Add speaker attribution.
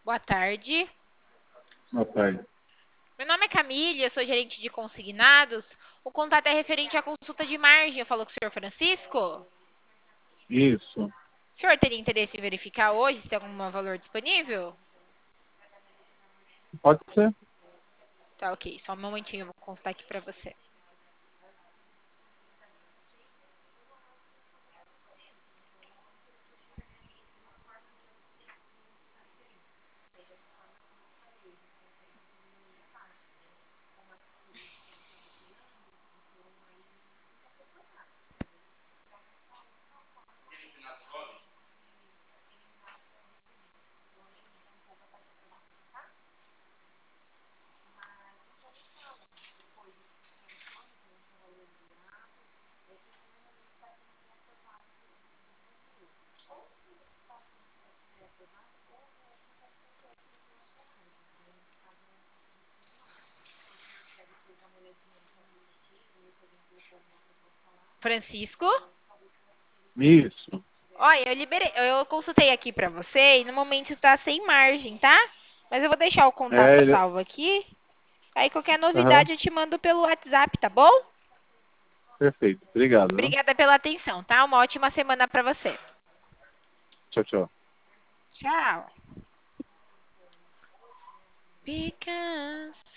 Speaker 1: Boa tarde.
Speaker 2: Boa tarde.
Speaker 1: Meu nome é Camille, eu sou gerente de consignados. O contato é referente à consulta de margem. Eu falo com o senhor Francisco. O
Speaker 2: Isso.
Speaker 1: senhor teria interesse em verificar hoje se tem algum valor disponível?
Speaker 2: Pode ser?
Speaker 1: Tá, ok. Só um momentinho, eu vou consultar aqui para você. Francisco?
Speaker 2: Isso.
Speaker 1: Olha, eu consultei aqui para você e no momento está sem margem, tá? Mas eu vou deixar o contato
Speaker 2: É, ele...
Speaker 1: salvo aqui. Aí qualquer
Speaker 2: Aham,
Speaker 1: novidade eu te mando pelo WhatsApp, tá bom?
Speaker 2: perfeito. Obrigado, viu?
Speaker 1: Obrigada pela atenção, tá? Uma ótima semana para você.
Speaker 2: Tchau, tchau.
Speaker 1: Tchau. Because